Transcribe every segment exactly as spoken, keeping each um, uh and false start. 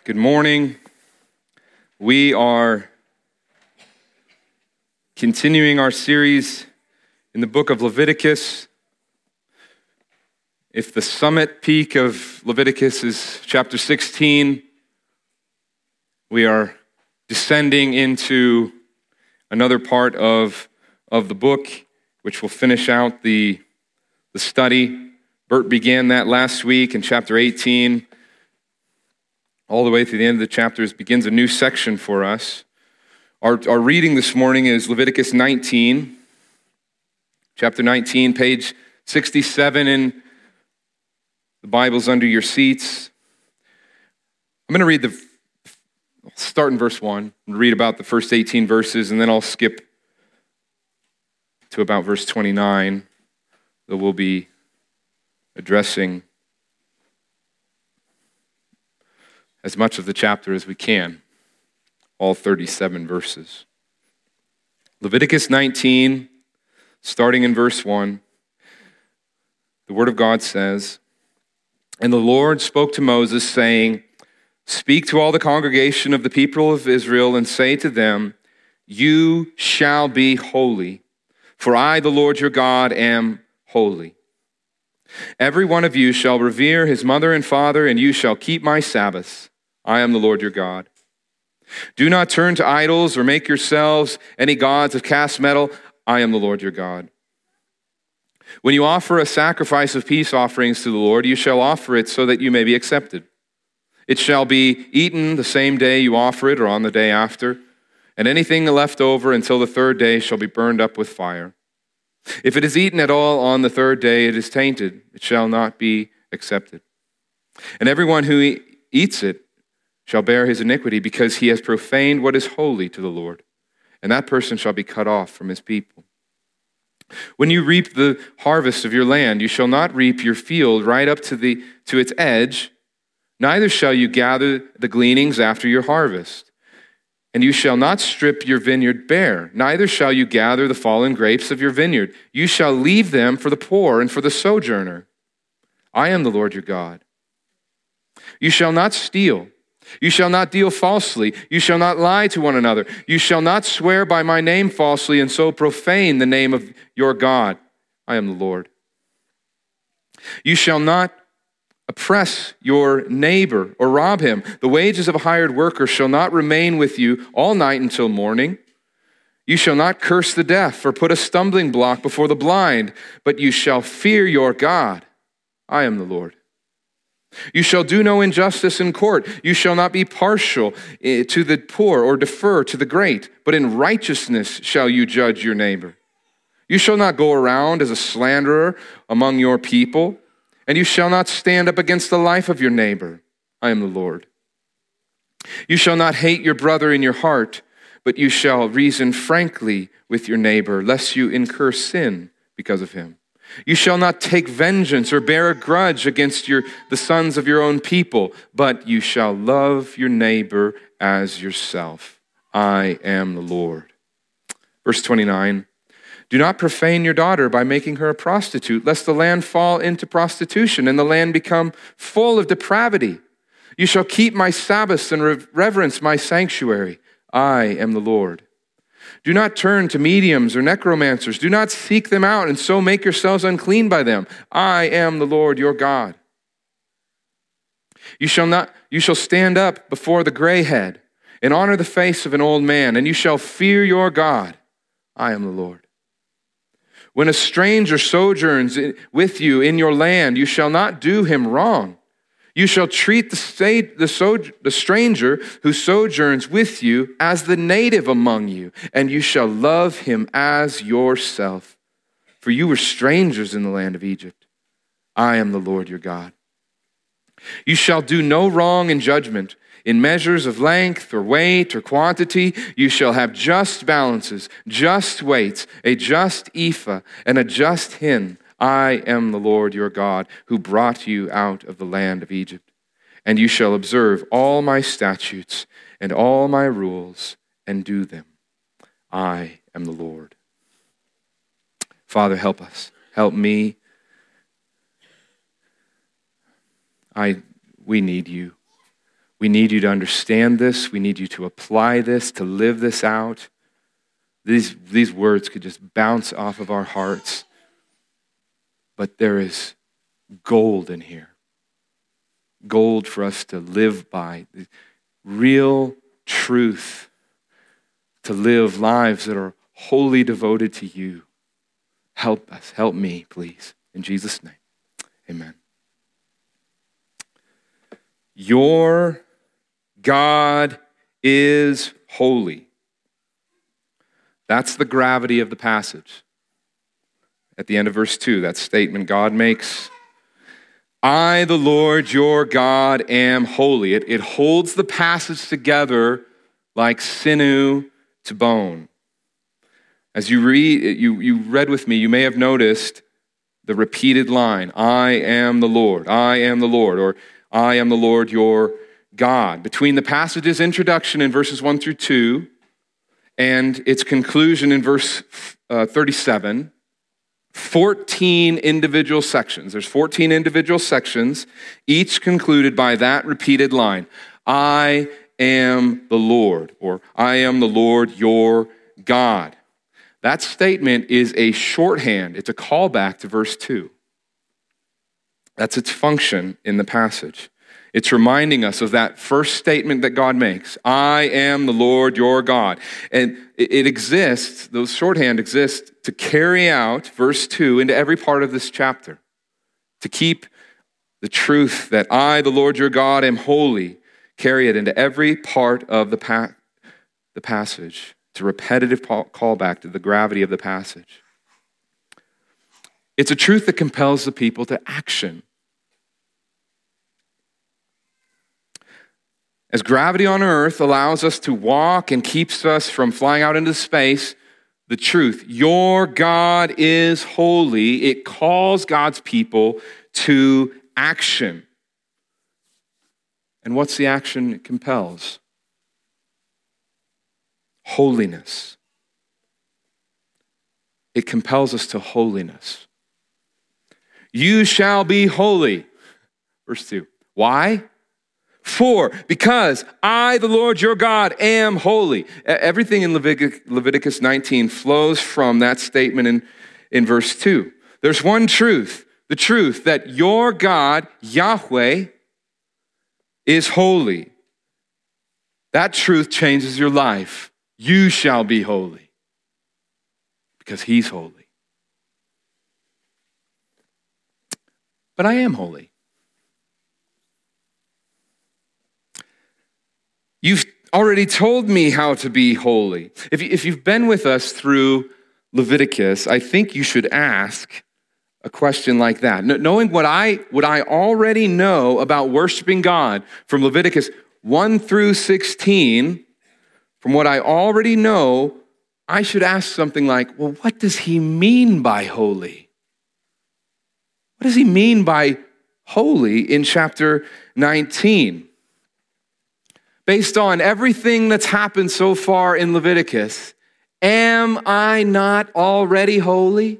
Good morning. We are continuing our series in the book of Leviticus. If the summit peak of Leviticus is chapter sixteen, we are descending into another part of, of the book, which will finish out the, the study. Bert began that last week in chapter eighteen. All the way through the end of the chapters begins a new section for us. Our, our reading this morning is Leviticus nineteen, chapter nineteen, page sixty-seven in the Bibles under your seats. I'm going to read the, I'll start in verse one, and read about the first eighteen verses, and then I'll skip to about verse twenty-nine, that we'll be addressing as much of the chapter as we can, all thirty-seven verses. Leviticus nineteen, starting in verse one, the Word of God says, "And the Lord spoke to Moses, saying, Speak to all the congregation of the people of Israel, and say to them, You shall be holy, for I, the Lord your God, am holy. Every one of you shall revere his mother and father, and you shall keep my Sabbaths. I am the Lord your God. Do not turn to idols or make yourselves any gods of cast metal. I am the Lord your God. When you offer a sacrifice of peace offerings to the Lord, you shall offer it so that you may be accepted. It shall be eaten the same day you offer it or on the day after, and anything left over until the third day shall be burned up with fire. If it is eaten at all on the third day, it is tainted. It shall not be accepted. And everyone who e- eats it shall bear his iniquity, because he has profaned what is holy to the Lord, and that person shall be cut off from his people. When you reap the harvest of your land, you shall not reap your field right up to the to its edge, neither shall you gather the gleanings after your harvest. And you shall not strip your vineyard bare, neither shall you gather the fallen grapes of your vineyard. You shall leave them for the poor and for the sojourner. I am the Lord your God. You shall not steal. You shall not deal falsely. You shall not lie to one another. You shall not swear by my name falsely and so profane the name of your God. I am the Lord. You shall not oppress your neighbor or rob him. The wages of a hired worker shall not remain with you all night until morning. You shall not curse the deaf or put a stumbling block before the blind, but you shall fear your God. I am the Lord. You shall do no injustice in court. You shall not be partial to the poor or defer to the great, but in righteousness shall you judge your neighbor. You shall not go around as a slanderer among your people, and you shall not stand up against the life of your neighbor. I am the Lord. You shall not hate your brother in your heart, but you shall reason frankly with your neighbor, lest you incur sin because of him. You shall not take vengeance or bear a grudge against your, the sons of your own people, but you shall love your neighbor as yourself. I am the Lord." Verse twenty-nine, "Do not profane your daughter by making her a prostitute, lest the land fall into prostitution and the land become full of depravity. You shall keep my Sabbaths and reverence my sanctuary. I am the Lord. Do not turn to mediums or necromancers. Do not seek them out and so make yourselves unclean by them. I am the Lord your God. You shall not, you shall stand up before the gray head and honor the face of an old man, and you shall fear your God. I am the Lord. When a stranger sojourns with you in your land, you shall not do him wrong. You shall treat the, the, so, the stranger who sojourns with you as the native among you, and you shall love him as yourself. For you were strangers in the land of Egypt. I am the Lord your God. You shall do no wrong in judgment. In measures of length or weight or quantity, you shall have just balances, just weights, a just ephah, and a just hin. I am the Lord your God, who brought you out of the land of Egypt. And you shall observe all my statutes and all my rules and do them. I am the Lord. Father, help us. Help me. I, we need you. We need you to understand this. We need you to apply this, to live this out. These, these words could just bounce off of our hearts. But there is gold in here. Gold for us to live by. Real truth. To live lives that are wholly devoted to you. Help us. Help me, please. In Jesus' name, amen. Your God is holy. That's the gravity of the passage. At the end of verse two, that statement God makes, I, the Lord your God, am holy. It, it holds the passage together like sinew to bone. As you read, you, you read with me, you may have noticed the repeated line, I am the Lord, I am the Lord, or I am the Lord your God. Between the passage's introduction in verses one through two and its conclusion in verse uh, thirty-seven, fourteen individual sections. There's fourteen individual sections, each concluded by that repeated line, I am the Lord, or I am the Lord your God. That statement is a shorthand. It's a callback to verse two. That's its function in the passage. It's reminding us of that first statement that God makes. I am the Lord your God. And it exists, those shorthand exists to carry out verse two into every part of this chapter. To keep the truth that I, the Lord your God, am holy, carry it into every part of the, pa- the passage. It's a repetitive callback to the gravity of the passage. It's a truth that compels the people to action. As gravity on earth allows us to walk and keeps us from flying out into space, the truth, your God is holy, it calls God's people to action. And what's the action it compels? Holiness. It compels us to holiness. You shall be holy. Verse two. Why? For, because I, the Lord your God, am holy. Everything in Leviticus nineteen flows from that statement in, in verse two. There's one truth, the truth that your God, Yahweh, is holy. That truth changes your life. You shall be holy because he's holy. But I am holy. You've already told me how to be holy. If, you, if you've been with us through Leviticus, I think you should ask a question like that. Knowing what I, what I already know about worshiping God from Leviticus one through sixteen, from what I already know, I should ask something like, well, what does he mean by holy? What does he mean by holy in chapter nineteen? Based on everything that's happened so far in Leviticus, am I not already holy?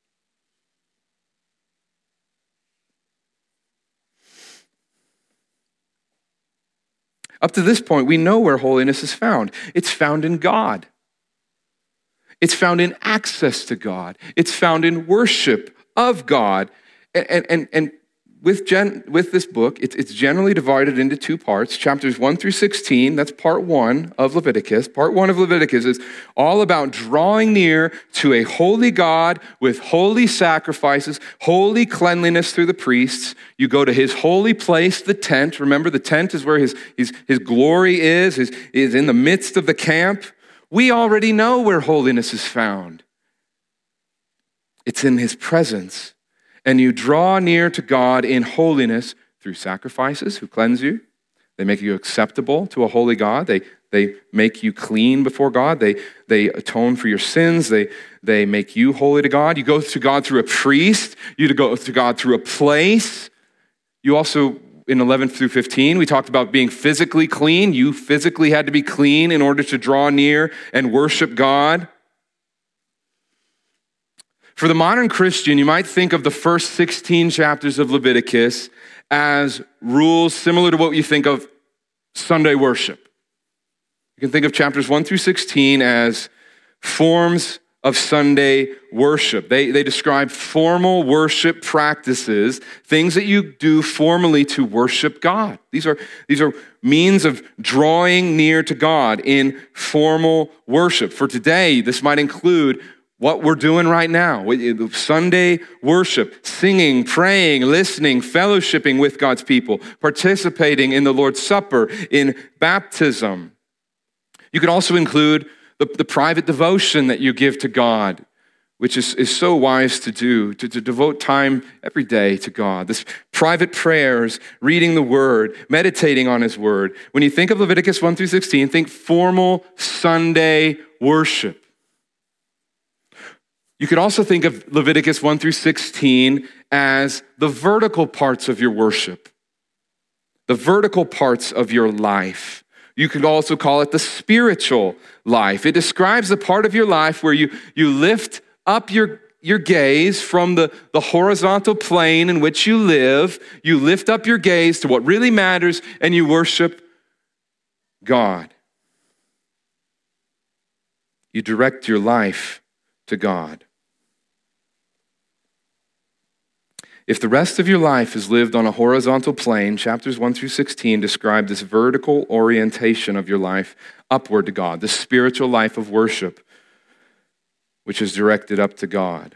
Up to this point, we know where holiness is found. It's found in God. It's found in access to God. It's found in worship of God. And, and, and, and with, gen, with this book, it's, it's generally divided into two parts. Chapters one through sixteen, that's part one of Leviticus. Part one of Leviticus is all about drawing near to a holy God with holy sacrifices, holy cleanliness through the priests. You go to his holy place, the tent. Remember, the tent is where his, his, his glory is, is, is in the midst of the camp. We already know where holiness is found. It's in his presence. And you draw near to God in holiness through sacrifices who cleanse you. They make you acceptable to a holy God. They, they make you clean before God. They, they atone for your sins. They, they make you holy to God. You go to God through a priest. You go to God through a place. You also, in eleven through fifteen, we talked about being physically clean. You physically had to be clean in order to draw near and worship God. For the modern Christian, you might think of the first sixteen chapters of Leviticus as rules similar to what you think of Sunday worship. You can think of chapters one through sixteen as forms of Sunday worship. They, they describe formal worship practices, things that you do formally to worship God. These are, these are means of drawing near to God in formal worship. For today, this might include what we're doing right now. Sunday worship, singing, praying, listening, fellowshipping with God's people, participating in the Lord's Supper, in baptism. You could also include the, the private devotion that you give to God, which is, is so wise to do, to, to devote time every day to God. This private prayers, reading the Word, meditating on His Word. When you think of Leviticus one through sixteen, think formal Sunday worship. You could also think of Leviticus one through sixteen as the vertical parts of your worship, the vertical parts of your life. You could also call it the spiritual life. It describes the part of your life where you, you lift up your, your gaze from the, the horizontal plane in which you live. You lift up your gaze to what really matters and you worship God. You direct your life to God. If the rest of your life is lived on a horizontal plane, chapters one through sixteen describe this vertical orientation of your life upward to God, the spiritual life of worship, which is directed up to God.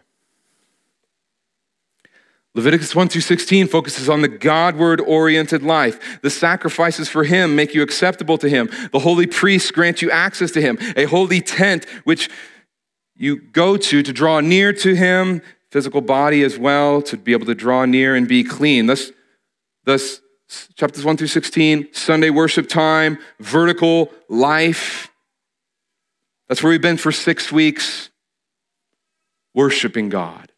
Leviticus one through sixteen focuses on the Godward-oriented life. The sacrifices for Him make you acceptable to Him. The holy priests grant you access to Him. A holy tent which you go to to draw near to Him, physical body as well, to be able to draw near and be clean. Thus, thus chapters one through sixteen, Sunday worship time, vertical life. That's where we've been for six weeks, worshiping God.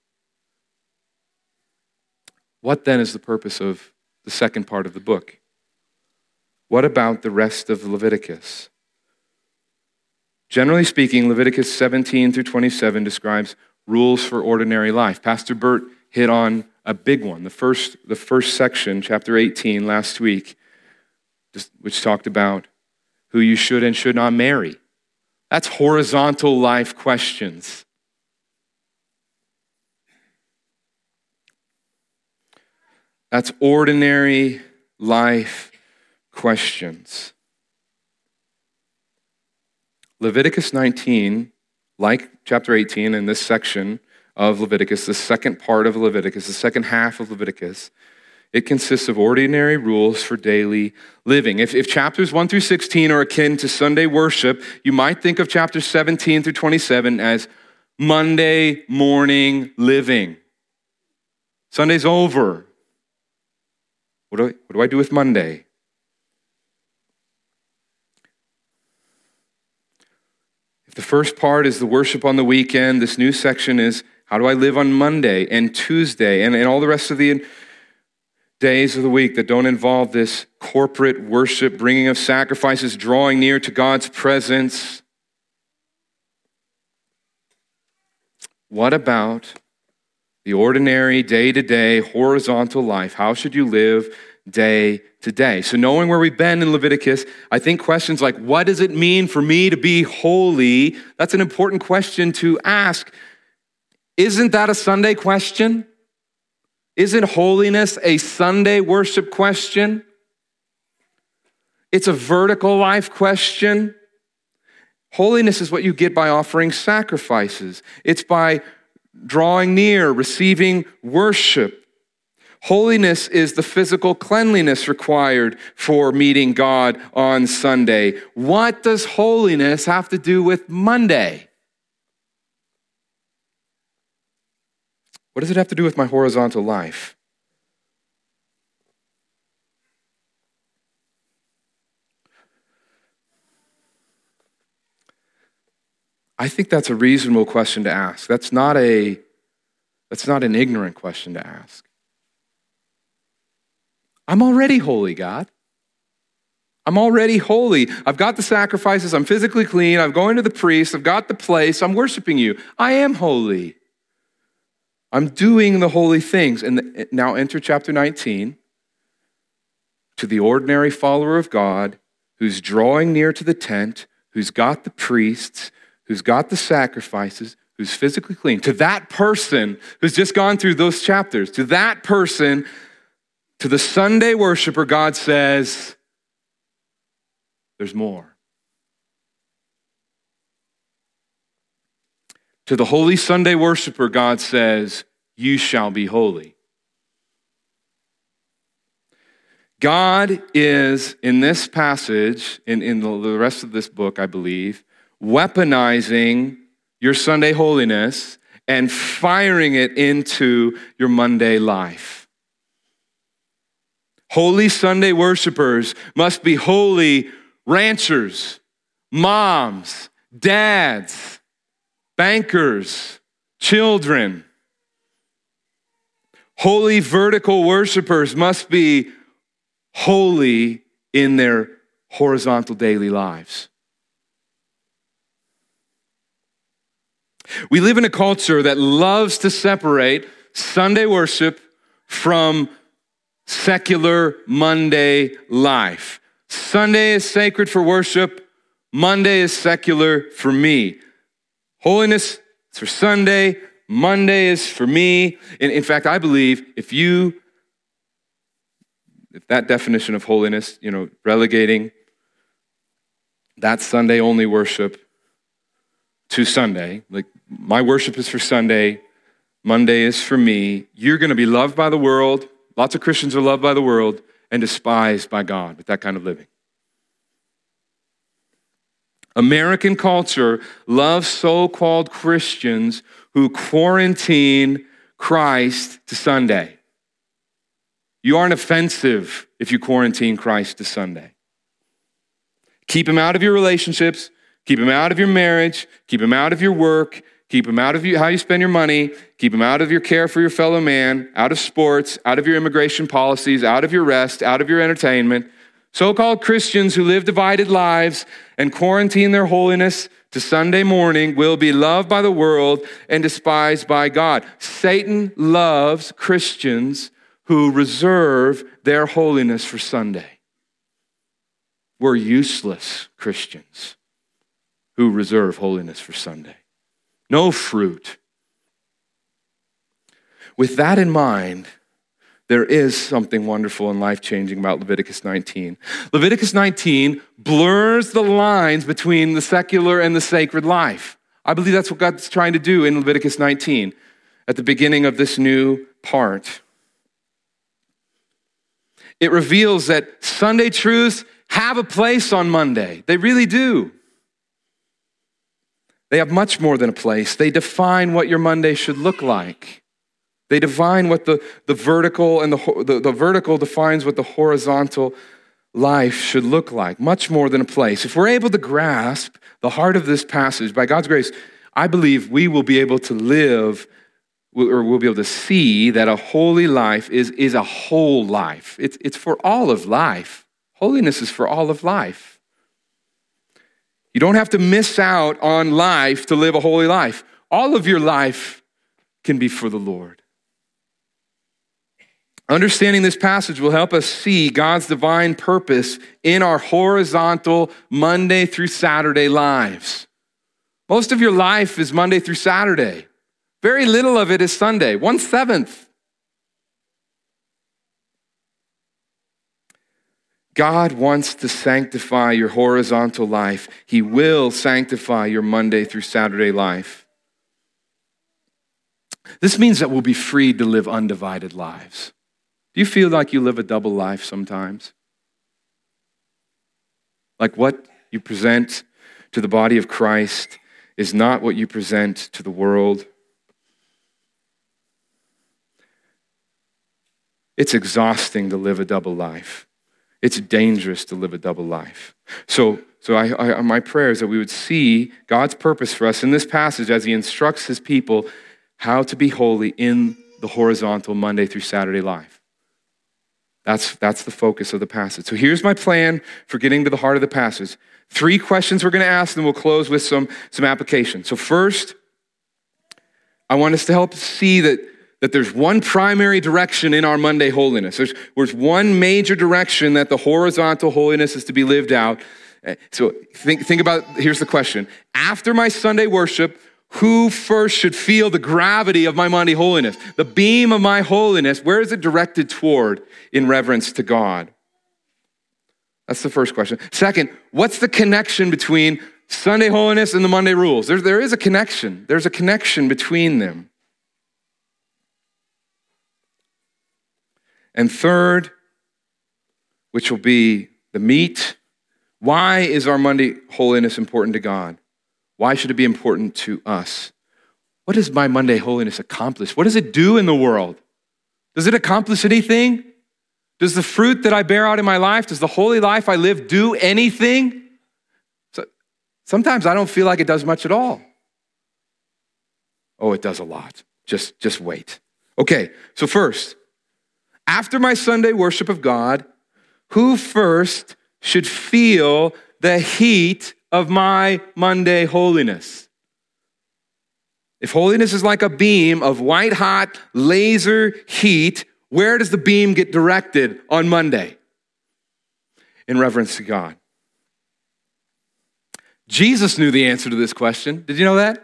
What then is the purpose of the second part of the book? What about the rest of Leviticus? Generally speaking, Leviticus seventeen through twenty-seven describes rules for ordinary life. Pastor Bert hit on a big one, the first, the first section, chapter eighteen, last week, which talked about who you should and should not marry. That's horizontal life questions. That's ordinary life questions. Leviticus nineteen, like chapter eighteen in this section of Leviticus, the second part of Leviticus, the second half of Leviticus, it consists of ordinary rules for daily living. If, if chapters one through sixteen are akin to Sunday worship, you might think of chapters seventeen through twenty-seven as Monday morning living. Sunday's over. What do I, what do I do with Monday? If the first part is the worship on the weekend, this new section is how do I live on Monday and Tuesday and, and all the rest of the days of the week that don't involve this corporate worship, bringing of sacrifices, drawing near to God's presence. What about the ordinary, day-to-day, horizontal life? How should you live day to day? So knowing where we've been in Leviticus, I think questions like, what does it mean for me to be holy? That's an important question to ask. Isn't that a Sunday question? Isn't holiness a Sunday worship question? It's a vertical life question. Holiness is what you get by offering sacrifices. It's by drawing near, receiving worship. Holiness is the physical cleanliness required for meeting God on Sunday. What does holiness have to do with Monday? What does it have to do with my horizontal life? I think that's a reasonable question to ask. That's not a, that's not an ignorant question to ask. I'm already holy, God. I'm already holy. I've got the sacrifices. I'm physically clean. I'm going to the priest. I've got the place. I'm worshiping you. I am holy. I'm doing the holy things. And now enter chapter nineteen. To the ordinary follower of God, who's drawing near to the tent, who's got the priests, who's got the sacrifices, who's physically clean, to that person who's just gone through those chapters, to that person, to the Sunday worshiper, God says, there's more. To the holy Sunday worshiper, God says, you shall be holy. God is, in this passage, in, in the, the rest of this book, I believe, weaponizing your Sunday holiness and firing it into your Monday life. Holy Sunday worshipers must be holy ranchers, moms, dads, bankers, children. Holy vertical worshipers must be holy in their horizontal daily lives. We live in a culture that loves to separate Sunday worship from secular Monday life. Sunday is sacred for worship. Monday is secular for me. Holiness is for Sunday. Monday is for me. In, in fact, I believe if you, if that definition of holiness, you know, relegating that Sunday only worship to Sunday, like my worship is for Sunday, Monday is for me, you're going to be loved by the world. Lots of Christians are loved by the world and despised by God with that kind of living. American culture loves so-called Christians who quarantine Christ to Sunday. You aren't offensive if you quarantine Christ to Sunday. Keep him out of your relationships, keep him out of your marriage, keep him out of your work, keep him out of you, how you spend your money, keep him out of your care for your fellow man, out of sports, out of your immigration policies, out of your rest, out of your entertainment. So-called Christians who live divided lives and quarantine their holiness to Sunday morning will be loved by the world and despised by God. Satan loves Christians who reserve their holiness for Sunday. We're useless Christians who reserve holiness for Sunday. No fruit. With that in mind, there is something wonderful and life-changing about Leviticus nineteen. Leviticus nineteen blurs the lines between the secular and the sacred life. I believe that's what God's trying to do in Leviticus nineteen at the beginning of this new part. It reveals that Sunday truths have a place on Monday. They really do. They have much more than a place. They define what your Monday should look like. They define what the, the vertical and the, the, the vertical defines what the horizontal life should look like. Much more than a place. If we're able to grasp the heart of this passage, by God's grace, I believe we will be able to live, or we'll be able to see that a holy life is, is a whole life. It's, it's for all of life. Holiness is for all of life. You don't have to miss out on life to live a holy life. All of your life can be for the Lord. Understanding this passage will help us see God's divine purpose in our horizontal Monday through Saturday lives. Most of your life is Monday through Saturday. Very little of it is Sunday, one seventh. God wants to sanctify your horizontal life. He will sanctify your Monday through Saturday life. This means that we'll be freed to live undivided lives. Do you feel like you live a double life sometimes? Like what you present to the body of Christ is not what you present to the world. It's exhausting to live a double life. It's dangerous to live a double life. So, so I, I, my prayer is that we would see God's purpose for us in this passage as he instructs his people how to be holy in the horizontal Monday through Saturday life. That's, that's the focus of the passage. So here's my plan for getting to the heart of the passage. Three questions we're going to ask, and we'll close with some, some application. So first, I want us to help see that that there's one primary direction in our Monday holiness. There's, there's one major direction that the horizontal holiness is to be lived out. So think, think about, here's the question. After my Sunday worship, who first should feel the gravity of my Monday holiness? The beam of my holiness, where is it directed toward in reverence to God? That's the first question. Second, what's the connection between Sunday holiness and the Monday rules? There, there is a connection. There's a connection between them. And third, which will be the meat, why is our Monday holiness important to God? Why should it be important to us? What does my Monday holiness accomplish? What does it do in the world? Does it accomplish anything? Does the fruit that I bear out in my life, does the holy life I live do anything? So, sometimes I don't feel like it does much at all. Oh, it does a lot. Just, just wait. Okay, so first, after my Sunday worship of God, who first should feel the heat of my Monday holiness? If holiness is like a beam of white hot laser heat, where does the beam get directed on Monday? In reverence to God. Jesus knew the answer to this question. Did you know that?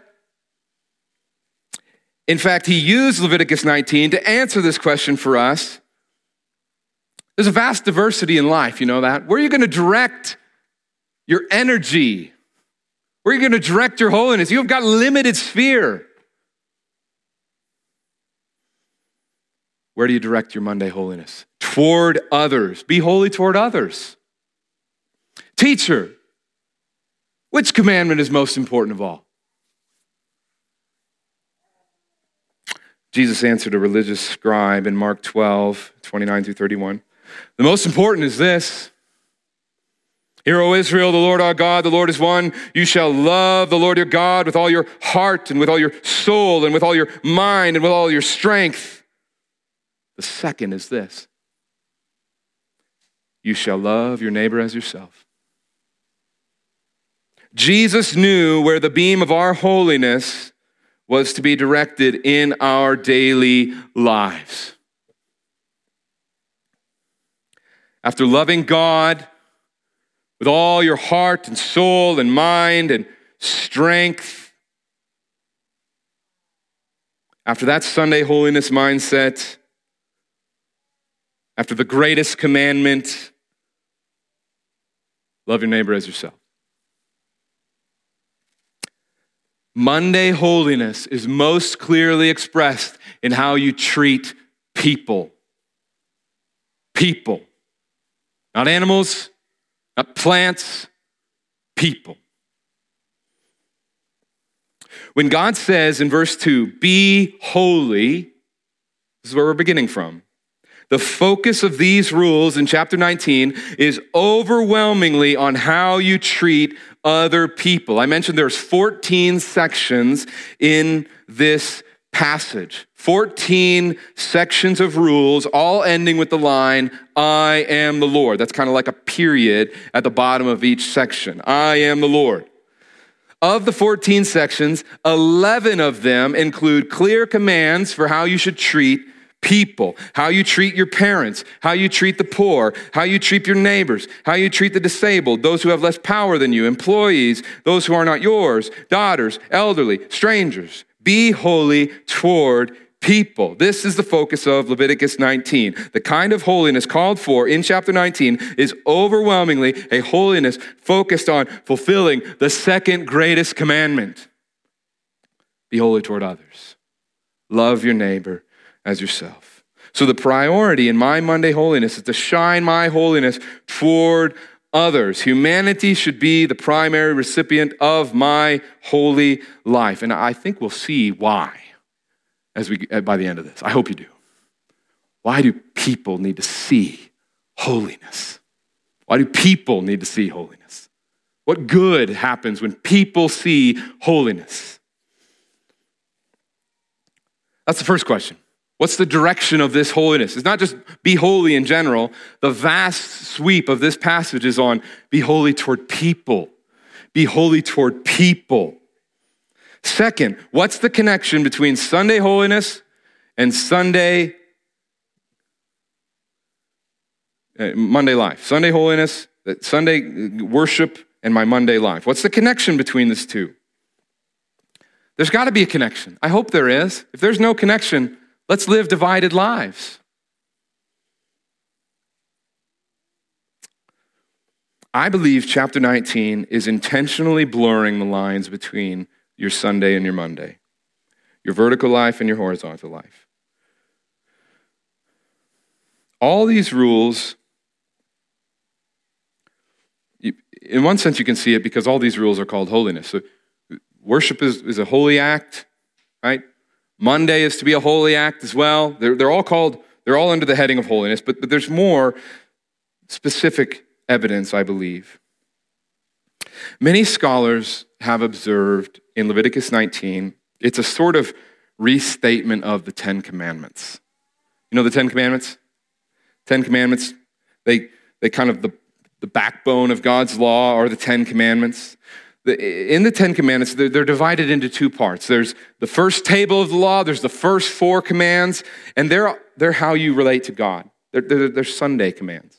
In fact, he used Leviticus nineteen to answer this question for us. There's a vast diversity in life, you know that? Where are you going to direct your energy? Where are you going to direct your holiness? You've got limited sphere. Where do you direct your Monday holiness? Toward others. Be holy toward others. Teacher, which commandment is most important of all? Jesus answered a religious scribe in Mark twelve, twenty-nine through thirty-one. The most important is this. Hear, O Israel, the Lord our God, the Lord is one. You shall love the Lord your God with all your heart and with all your soul and with all your mind and with all your strength. The second is this. You shall love your neighbor as yourself. Jesus knew where the beam of our holiness was to be directed in our daily lives. After loving God with all your heart and soul and mind and strength, after that Sunday holiness mindset, after the greatest commandment, love your neighbor as yourself. Monday holiness is most clearly expressed in how you treat people. People. Not animals, not plants, people. When God says in verse two, be holy, this is where we're beginning from. The focus of these rules in chapter nineteen is overwhelmingly on how you treat other people. I mentioned there's fourteen sections in this passage. fourteen sections of rules, all ending with the line, I am the Lord. That's kind of like a period at the bottom of each section. I am the Lord. Of the fourteen sections, eleven of them include clear commands for how you should treat people, how you treat your parents, how you treat the poor, how you treat your neighbors, how you treat the disabled, those who have less power than you, employees, those who are not yours, daughters, elderly, strangers. Be holy toward people. This is the focus of Leviticus nineteen. The kind of holiness called for in chapter nineteen is overwhelmingly a holiness focused on fulfilling the second greatest commandment. Be holy toward others. Love your neighbor as yourself. So the priority in my Monday holiness is to shine my holiness toward others. Humanity should be the primary recipient of my holy life. And I think we'll see why as we by the end of this. I hope you do. Why do people need to see holiness? Why do people need to see holiness? What good happens when people see holiness? That's the first question. What's the direction of this holiness? It's not just be holy in general. The vast sweep of this passage is on be holy toward people. Be holy toward people. Second, what's the connection between Sunday holiness and Sunday, uh, Monday life. Sunday holiness, Sunday worship, and my Monday life. What's the connection between these two? There's got to be a connection. I hope there is. If there's no connection, let's live divided lives. I believe chapter nineteen is intentionally blurring the lines between your Sunday and your Monday, your vertical life and your horizontal life. All these rules, in one sense you can see it because all these rules are called holiness. So worship is, is a holy act, right? Monday is to be a holy act as well. They're, they're all called, they're all under the heading of holiness, but, but there's more specific evidence, I believe. Many scholars have observed in Leviticus nineteen, it's a sort of restatement of the Ten Commandments. You know the Ten Commandments? Ten Commandments, they they kind of the, the backbone of God's law are the Ten Commandments. The, in the Ten Commandments, they're, they're divided into two parts. There's the first table of the law, there's the first four commands, and they're, they're how you relate to God. They're, they're, they're Sunday commands.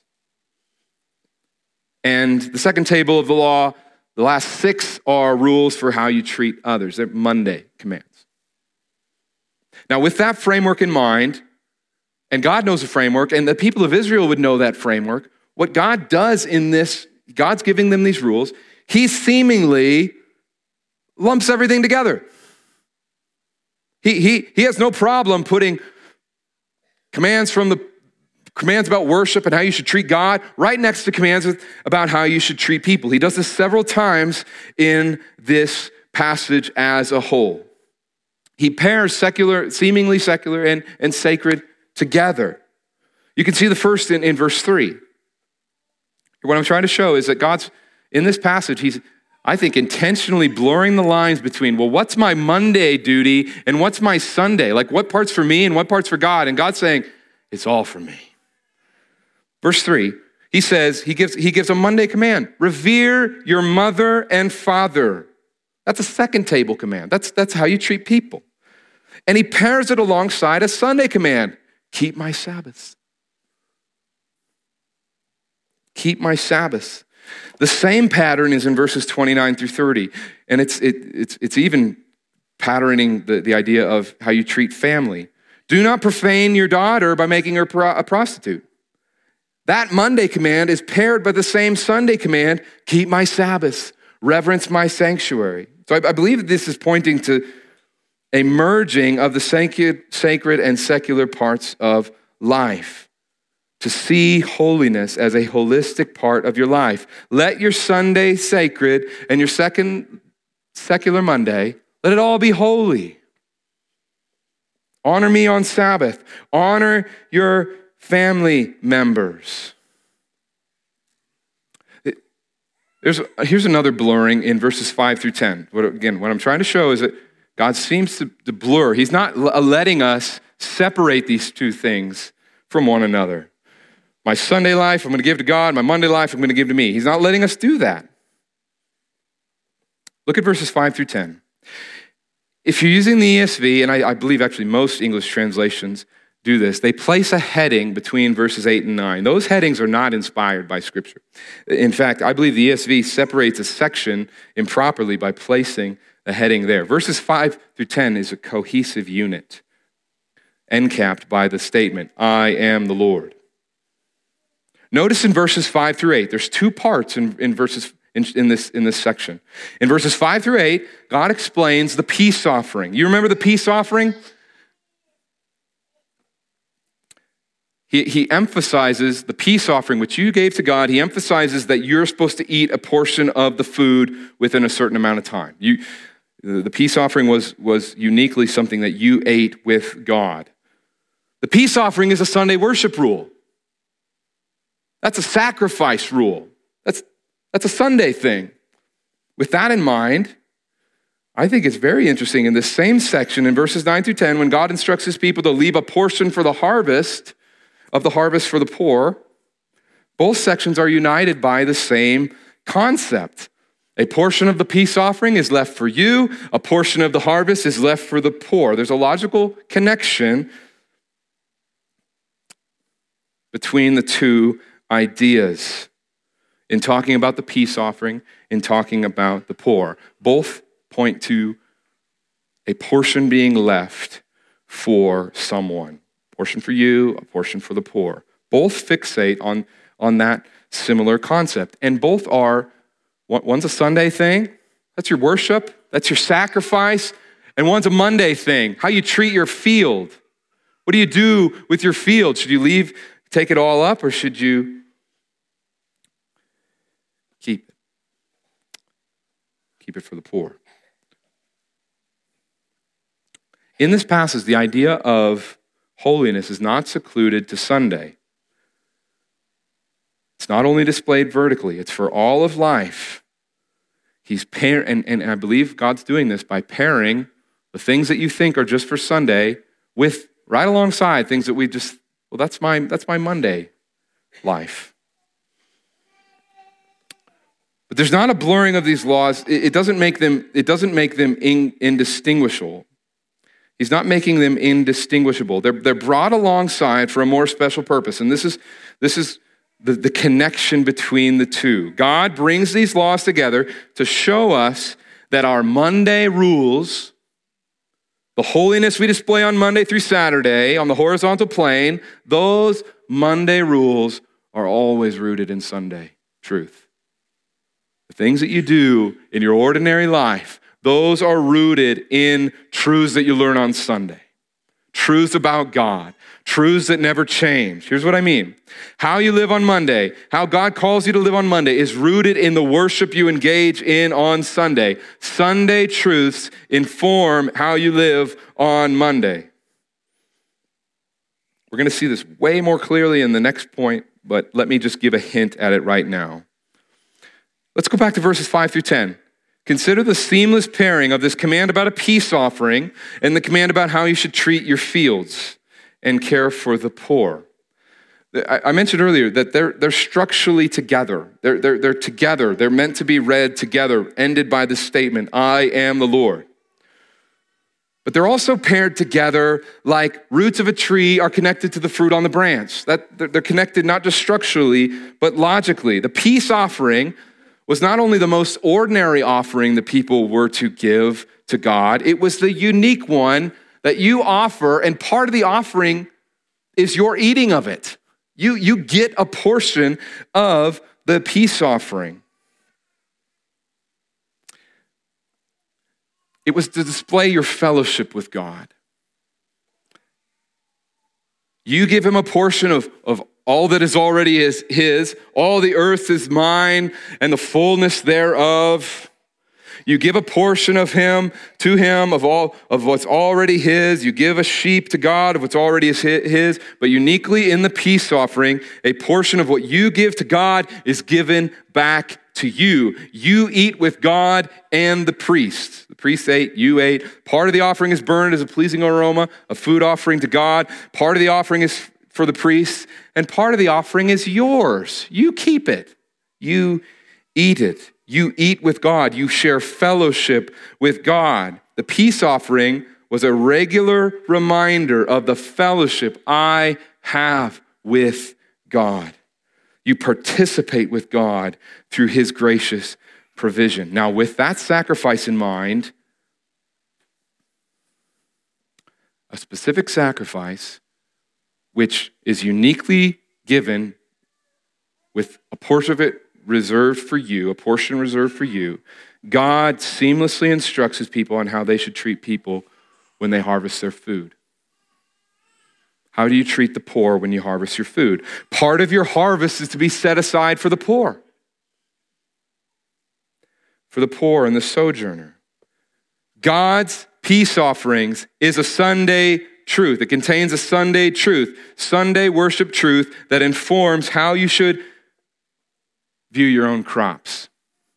And the second table of the law, the last six are rules for how you treat others. They're Monday commands. Now, with that framework in mind, and God knows the framework, and the people of Israel would know that framework, what God does in this, God's giving them these rules, he seemingly lumps everything together. He, he, he has no problem putting commands from the commands about worship and how you should treat God right next to commands about how you should treat people. He does this several times in this passage as a whole. He pairs secular, seemingly secular and, and sacred together. You can see the first in, in verse three. What I'm trying to show is that God's, in this passage, he's, I think, intentionally blurring the lines between, well, what's my Monday duty and what's my Sunday? Like what part's for me and what part's for God? And God's saying, it's all for me. Verse three, he says, he gives, he gives a Monday command, revere your mother and father. That's a second table command. That's, that's how you treat people. And he pairs it alongside a Sunday command, keep my Sabbaths. Keep my Sabbaths. The same pattern is in verses twenty-nine through thirty. And it's, it, it's, it's even patterning the, the idea of how you treat family. Do not profane your daughter by making her a prostitute. That Monday command is paired by the same Sunday command, keep my Sabbaths, reverence my sanctuary. So I, I believe that this is pointing to a merging of the sacred, sacred and secular parts of life. To see holiness as a holistic part of your life. Let your Sunday sacred and your second secular Monday, let it all be holy. Honor me on Sabbath. Honor your family members. There's, here's another blurring in verses five through ten. What, again, what I'm trying to show is that God seems to, to blur. He's not letting us separate these two things from one another. My Sunday life, I'm going to give to God. My Monday life, I'm going to give to me. He's not letting us do that. Look at verses five through ten. If you're using the E S V, and I, I believe actually most English translations do this, they place a heading between verses eight and nine. Those headings are not inspired by Scripture. In fact, I believe the E S V separates a section improperly by placing a heading there. Verses five through ten is a cohesive unit, end-capped by the statement, I am the Lord. Notice in verses five through eight, there's two parts in, in verses in, in this in this section. In verses five through eight, God explains the peace offering. You remember the peace offering? He, he emphasizes the peace offering, which you gave to God. He emphasizes that you're supposed to eat a portion of the food within a certain amount of time. You, the peace offering was, was uniquely something that you ate with God. The peace offering is a Sunday worship rule. That's a sacrifice rule. That's, that's a Sunday thing. With that in mind, I think it's very interesting in this same section in verses nine through ten, when God instructs his people to leave a portion for the harvest, of the harvest for the poor, both sections are united by the same concept. A portion of the peace offering is left for you. A portion of the harvest is left for the poor. There's a logical connection between the two ideas in talking about the peace offering, in talking about the poor. Both point to a portion being left for someone. A portion for you, a portion for the poor. Both fixate on, on that similar concept. And both are, one's a Sunday thing, that's your worship, that's your sacrifice, and one's a Monday thing, how you treat your field. What do you do with your field? Should you leave, take it all up, or should you keep it? Keep it for the poor. In this passage, the idea of holiness is not secluded to Sunday. It's not only displayed vertically, it's for all of life. He's pair, and, and I believe God's doing this by pairing the things that you think are just for Sunday with right alongside things that we just, well, that's my that's my Monday life. But there's not a blurring of these laws. It, it doesn't make them, it doesn't make them in, indistinguishable. He's not making them indistinguishable. They're, they're brought alongside for a more special purpose. And this is, this is the, the connection between the two. God brings these laws together to show us that our Monday rules, the holiness we display on Monday through Saturday on the horizontal plane, those Monday rules are always rooted in Sunday truth. The things that you do in your ordinary life, those are rooted in truths that you learn on Sunday. Truths about God. Truths that never change. Here's what I mean. How you live on Monday, how God calls you to live on Monday is rooted in the worship you engage in on Sunday. Sunday truths inform how you live on Monday. We're going to see this way more clearly in the next point, but let me just give a hint at it right now. Let's go back to verses five through ten. Consider the seamless pairing of this command about a peace offering and the command about how you should treat your fields and care for the poor. I mentioned earlier that they're, they're structurally together. They're, they're, they're together. They're meant to be read together, ended by the statement, I am the Lord. But they're also paired together like roots of a tree are connected to the fruit on the branch. That, they're connected not just structurally, but logically. The peace offering was not only the most ordinary offering the people were to give to God, it was the unique one that you offer, and part of the offering is your eating of it. You, you get a portion of the peace offering. It was to display your fellowship with God. You give him a portion of, of all that is already is his. All the earth is mine and the fullness thereof. You give a portion of him to him of all of what's already his. You give a sheep to God of what's already is his. But uniquely in the peace offering, a portion of what you give to God is given back to you. You eat with God and the priest. The priest ate, you ate. Part of the offering is burned as a pleasing aroma, a food offering to God. Part of the offering is for the priests, and part of the offering is yours. You keep it. You eat it. You eat with God. You share fellowship with God. The peace offering was a regular reminder of the fellowship I have with God. You participate with God through his gracious provision. Now, with that sacrifice in mind, a specific sacrifice which is uniquely given with a portion of it reserved for you, a portion reserved for you, God seamlessly instructs his people on how they should treat people when they harvest their food. How do you treat the poor when you harvest your food? Part of your harvest is to be set aside for the poor. For the poor and the sojourner. God's peace offerings is a Sunday truth. It contains a Sunday truth, Sunday worship truth that informs how you should view your own crops.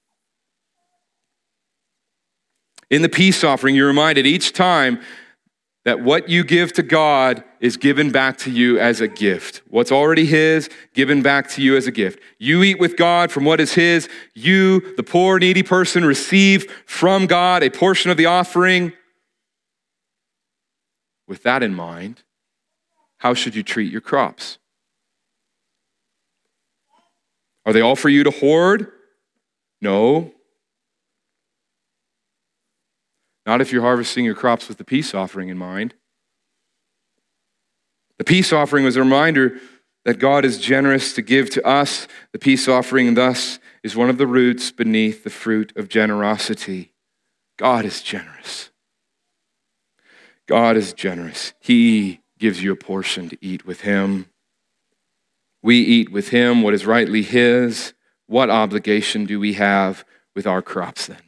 In the peace offering, you're reminded each time that what you give to God is given back to you as a gift. What's already his, given back to you as a gift. You eat with God from what is his. You, the poor, needy person, receive from God a portion of the offering. With that in mind, how should you treat your crops? Are they all for you to hoard? No. Not if you're harvesting your crops with the peace offering in mind. The peace offering was a reminder that God is generous to give to us. The peace offering thus is one of the roots beneath the fruit of generosity. God is generous. God is generous. He gives you a portion to eat with him. We eat with him what is rightly his. What obligation do we have with our crops then?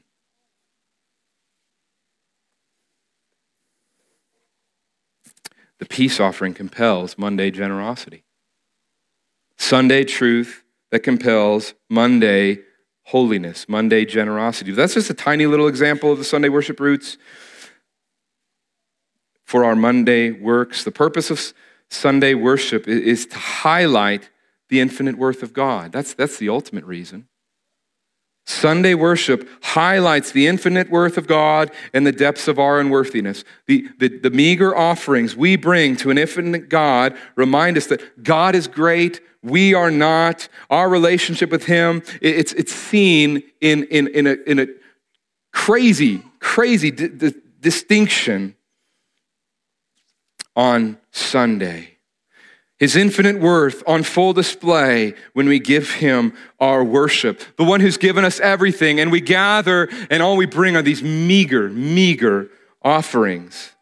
The peace offering compels Monday generosity. Sunday truth that compels Monday holiness, Monday generosity. That's just a tiny little example of the Sunday worship roots for our Monday works. The purpose of Sunday worship is to highlight the infinite worth of God. That's, that's the ultimate reason. Sunday worship highlights the infinite worth of God and the depths of our unworthiness. The, the, the meager offerings we bring to an infinite God remind us that God is great, we are not. Our relationship with him, it's, it's seen in, in, in, a, in a crazy, crazy di- di- distinction on Sunday. His infinite worth on full display when we give him our worship. The one who's given us everything, and we gather and all we bring are these meager, meager offerings.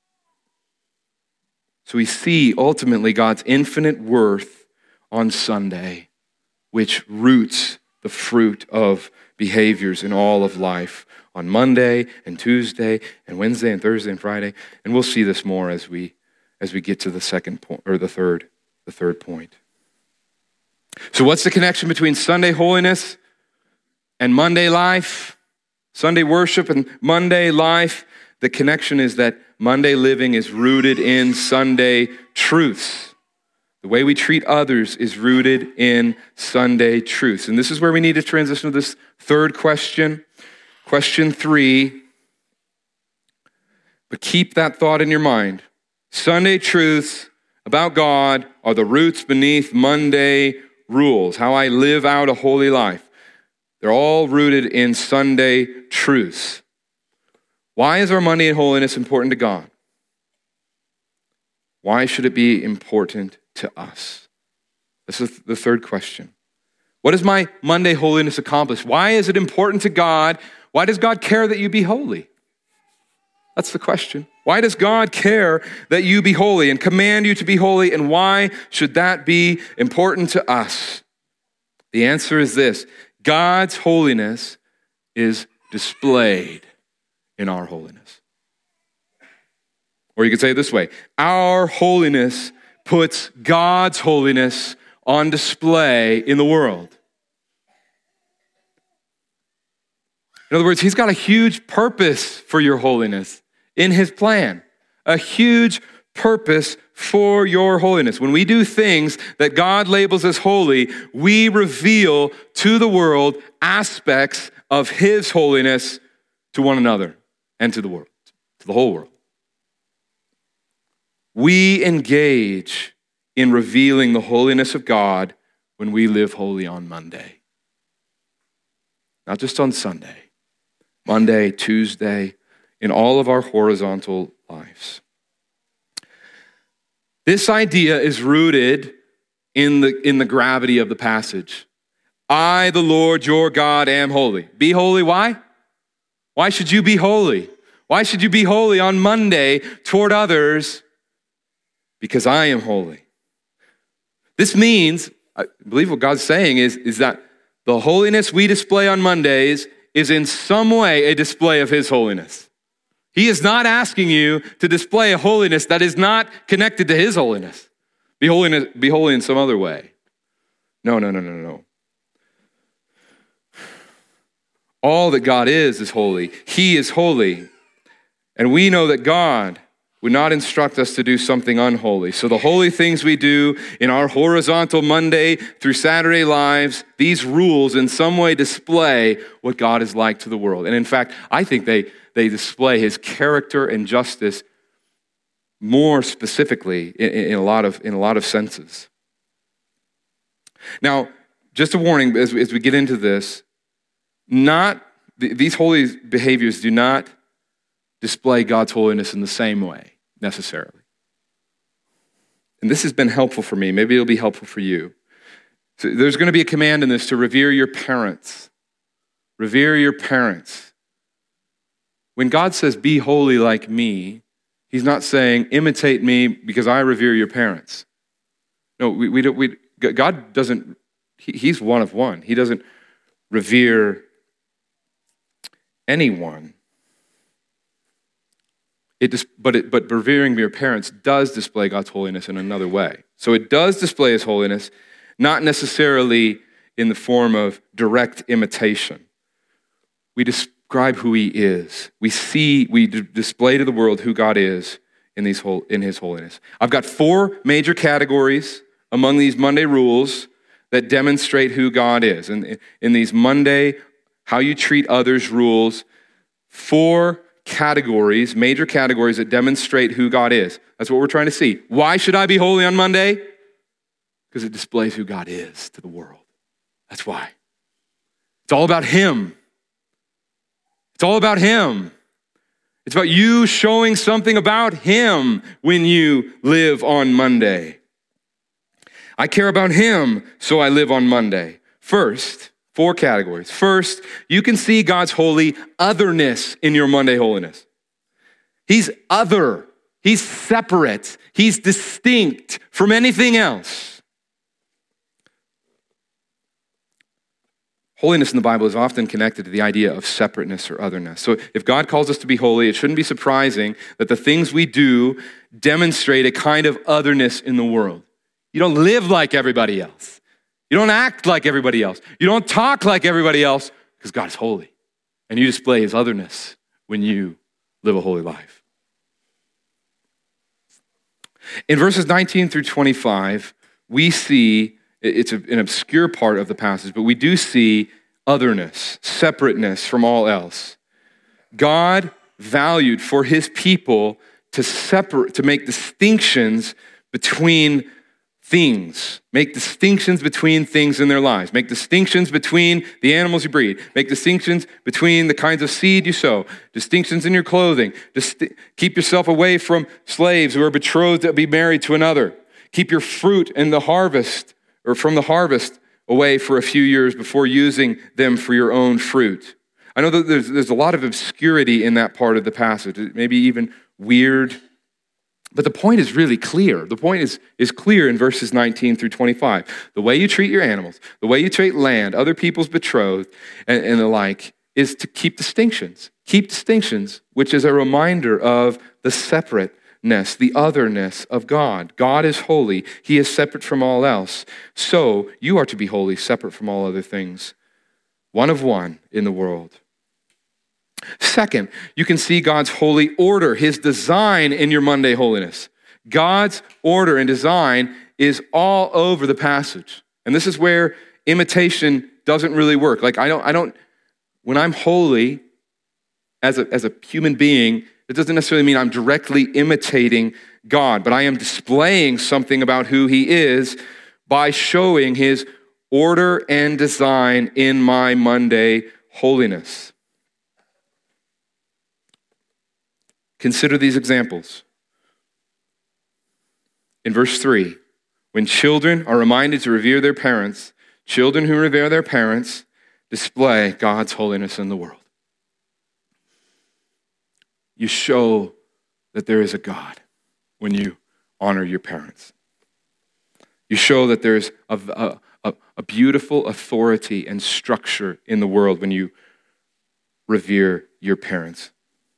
So we see ultimately God's infinite worth on Sunday, which roots the fruit of behaviors in all of life on Monday and Tuesday and Wednesday and Thursday and Friday. And we'll see this more as we as we get to the second point, or the third, the third point. So what's the connection between Sunday holiness and Monday life? Sunday worship and Monday life? The connection is that Monday living is rooted in Sunday truths. The way we treat others is rooted in Sunday truths. And this is where we need to transition to this third question. Question three. But keep that thought in your mind. Sunday truths about God are the roots beneath Monday rules, how I live out a holy life. They're all rooted in Sunday truths. Why is our Monday and holiness important to God? Why should it be important to us? This is the third question. What does my Monday holiness accomplish? Why is it important to God? Why does God care that you be holy? That's the question. Why does God care that you be holy and command you to be holy? And why should that be important to us? The answer is this: God's holiness is displayed in our holiness. Or you could say it this way: our holiness puts God's holiness on display in the world. In other words, he's got a huge purpose for your holiness in his plan. A huge purpose for your holiness. When we do things that God labels as holy, we reveal to the world aspects of his holiness to one another and to the world, to the whole world. We engage in revealing the holiness of God when we live holy on Monday. Not just on Sunday. Monday, Tuesday, in all of our horizontal lives. This idea is rooted in the, in the gravity of the passage. I, the Lord your God, am holy. Be holy, why? Why should you be holy? Why should you be holy on Monday toward others? Because I am holy. This means, I believe what God's saying is, is that the holiness we display on Mondays is in some way a display of his holiness. He is not asking you to display a holiness that is not connected to his holiness. Be holy, be holy in some other way. No, no, no, no, no. All that God is is holy. He is holy. And we know that God would not instruct us to do something unholy. So the holy things we do in our horizontal Monday through Saturday lives, these rules in some way display what God is like to the world. And in fact, I think they, they display his character and justice more specifically in, in, a lot of, in a lot of senses. Now, just a warning as we, as we get into this, not these holy behaviors do not display God's holiness in the same way necessarily. And this has been helpful for me. Maybe it'll be helpful for you. So there's going to be a command in this to revere your parents. Revere your parents. When God says, be holy like me, he's not saying, imitate me because I revere your parents. No, we, we don't, we, God doesn't, he, he's one of one. He doesn't revere anyone. It dis, but, it, but revering your parents does display God's holiness in another way. So it does display his holiness, not necessarily in the form of direct imitation. We describe who he is. We see, we d- display to the world who God is in, these whole, in his holiness. I've got four major categories among these Monday rules that demonstrate who God is. And in these Monday, how you treat others rules, four categories, major categories that demonstrate who God is. That's what we're trying to see. Why should I be holy on Monday? Because it displays who God is to the world. That's why. It's all about him. It's all about him. It's about you showing something about him when you live on Monday. I care about him, so I live on Monday. First, four categories. First, you can see God's holy otherness in your Monday holiness. He's other. He's separate. He's distinct from anything else. Holiness in the Bible is often connected to the idea of separateness or otherness. So if God calls us to be holy, it shouldn't be surprising that the things we do demonstrate a kind of otherness in the world. You don't live like everybody else. You don't act like everybody else. You don't talk like everybody else because God is holy. And you display his otherness when you live a holy life. In verses nineteen through twenty-five, we see, it's an obscure part of the passage, but we do see otherness, separateness from all else. God valued for his people to separate, to make distinctions between things, make distinctions between things in their lives, make distinctions between the animals you breed, make distinctions between the kinds of seed you sow, distinctions in your clothing, Dist- keep yourself away from slaves who are betrothed to be married to another, keep your fruit in the harvest or from the harvest away for a few years before using them for your own fruit. I know that there's, there's a lot of obscurity in that part of the passage, maybe even weird. But the point is really clear. The point is, is clear in verses nineteen through twenty-five. The way you treat your animals, the way you treat land, other people's betrothed, and, and the like, is to keep distinctions. Keep distinctions, which is a reminder of the separateness, the otherness of God. God is holy. He is separate from all else. So you are to be holy, separate from all other things. One of one in the world. Second, you can see God's holy order, his design in your Monday holiness. God's order and design is all over the passage. And this is where imitation doesn't really work. Like I don't, I don't, when I'm holy as a, as a human being, it doesn't necessarily mean I'm directly imitating God, but I am displaying something about who he is by showing his order and design in my Monday holiness. Consider these examples. In verse three, when children are reminded to revere their parents, children who revere their parents display God's holiness in the world. You show that there is a God when you honor your parents. You show that there's a, a, a beautiful authority and structure in the world when you revere your parents.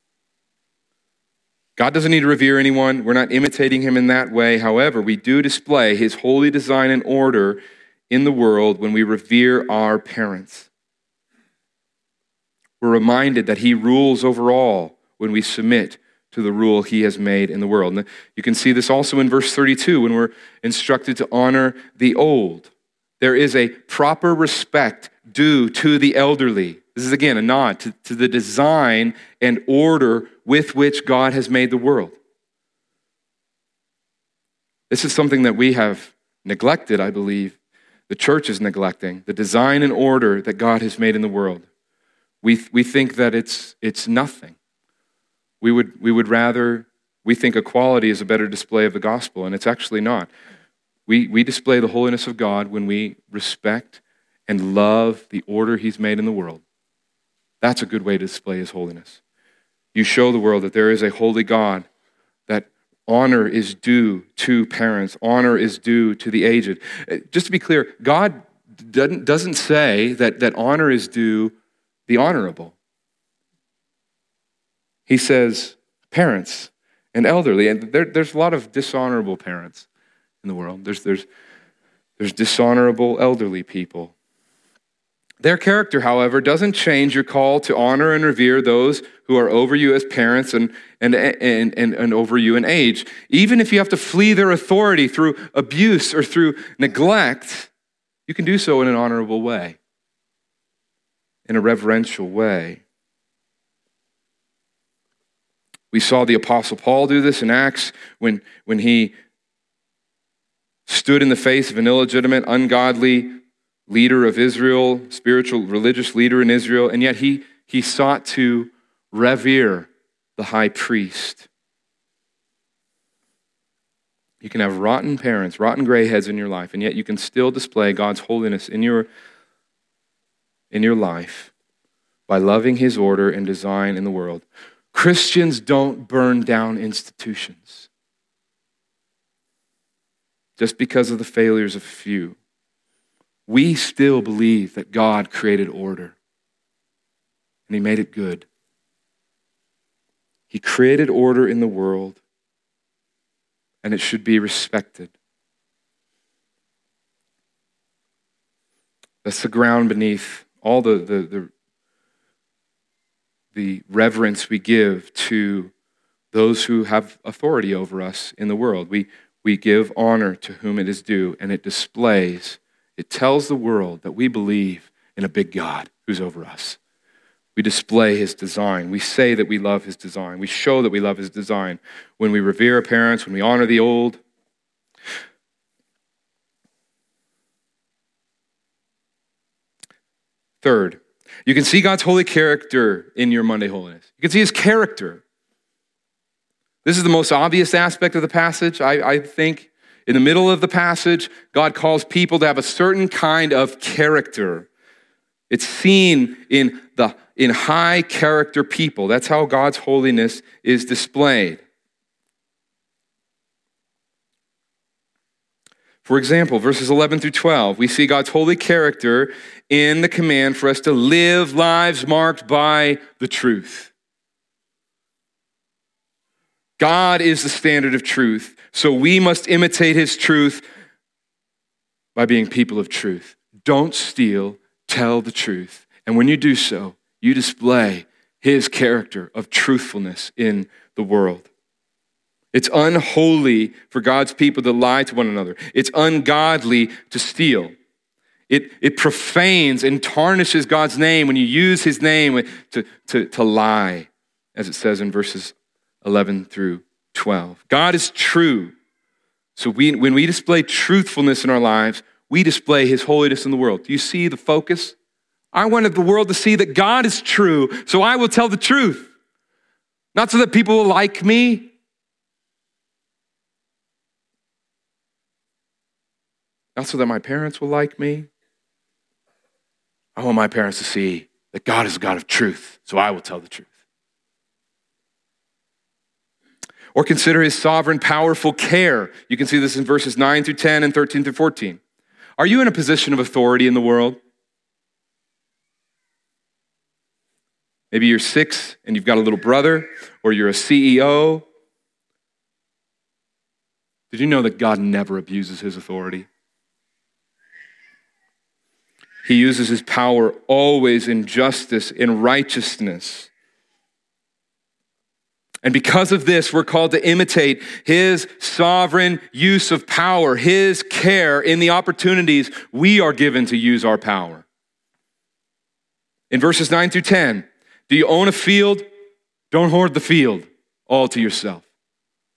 God doesn't need to revere anyone. We're not imitating him in that way. However, we do display his holy design and order in the world when we revere our parents. We're reminded that he rules over all when we submit to the rule he has made in the world. And you can see this also in verse thirty-two when we're instructed to honor the old. There is a proper respect due to the elderly. This is again a nod to, to the design and order with which God has made the world. This is something that we have neglected, I believe, the church is neglecting the design and order that God has made in the world. We, we think that it's, it's nothing. We would, we would rather, we think equality is a better display of the gospel, and it's actually not. We, we display the holiness of God when we respect and love the order he's made in the world. That's a good way to display his holiness. You show the world that there is a holy God, that honor is due to parents, honor is due to the aged. Just to be clear, God doesn't, doesn't say that, that honor is due the honorable. He says parents and elderly, and there, there's a lot of dishonorable parents in the world. There's, there's, there's dishonorable elderly people. Their character, however, doesn't change your call to honor and revere those who are over you as parents and, and, and, and, and over you in age. Even if you have to flee their authority through abuse or through neglect, you can do so in an honorable way, in a reverential way. We saw the Apostle Paul do this in Acts when, when he stood in the face of an illegitimate, ungodly leader of Israel, spiritual, religious leader in Israel, and yet he, he sought to revere the high priest. You can have rotten parents, rotten gray heads in your life, and yet you can still display God's holiness in your, in your life by loving his order and design in the world. Christians don't burn down institutions just because of the failures of a few. We still believe that God created order, and he made it good. He created order in the world, and it should be respected. That's the ground beneath all the, the, the, the reverence we give to those who have authority over us in the world. We, we give honor to whom it is due, and it displays It tells the world that we believe in a big God who's over us. We display his design. We say that we love his design. We show that we love his design when we revere our parents, when we honor the old. Third, you can see God's holy character in your Monday holiness. You can see his character. This is the most obvious aspect of the passage, I, I think. In the middle of the passage, God calls people to have a certain kind of character. It's seen in the in high character people. That's how God's holiness is displayed. For example, verses eleven through twelve, we see God's holy character in the command for us to live lives marked by the truth. God is the standard of truth, so we must imitate his truth by being people of truth. Don't steal, tell the truth. And when you do so, you display his character of truthfulness in the world. It's unholy for God's people to lie to one another. It's ungodly to steal. It, it profanes and tarnishes God's name when you use his name to, to, to lie, as it says in verses eleven through twelve. God is true. So we, when we display truthfulness in our lives, we display his holiness in the world. Do you see the focus? I wanted the world to see that God is true, so I will tell the truth. Not so that people will like me. Not so that my parents will like me. I want my parents to see that God is a God of truth, so I will tell the truth. Or consider his sovereign, powerful care. You can see this in verses nine through ten and thirteen through fourteen. Are you in a position of authority in the world? Maybe you're six and you've got a little brother, or you're a C E O. Did you know that God never abuses his authority? He uses his power always in justice, in righteousness. And because of this, we're called to imitate his sovereign use of power, his care in the opportunities we are given to use our power. In verses nine through ten, do you own a field? Don't hoard the field all to yourself.